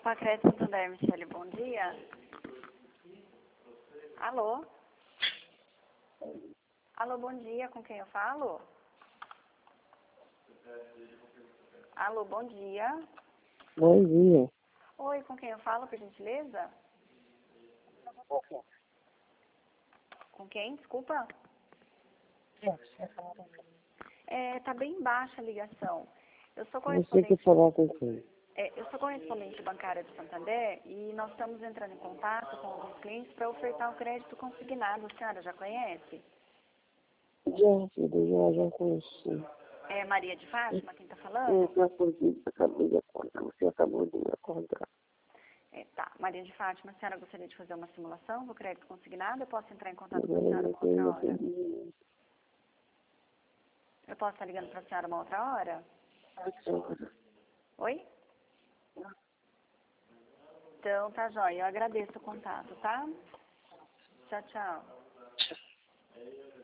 Pacreto Santander, Michele, bom dia. Alô? Alô, bom dia, com quem eu falo? Alô, bom dia. Bom dia. Oi, com quem eu falo, por gentileza? Com quem? Desculpa. Tá bem baixa a ligação. Eu sou Você quer falar com quem? eu sou correspondente bancária do Santander e nós estamos entrando em contato com alguns clientes para ofertar o crédito consignado. A senhora já conhece? Já, filho, já conheci. É Maria de Fátima quem está Eu falando? já acordei, acabei de acordar. Você acabou de me acordar. Tá. Maria de Fátima, a senhora gostaria de fazer uma simulação do crédito consignado? Eu posso entrar em contato com a Agora eu senhora não uma tenho outra uma hora? pergunta. Eu posso estar ligando para a senhora uma outra hora? Oi? Então, tá jóia. Eu agradeço o contato, tá? Tchau, tchau.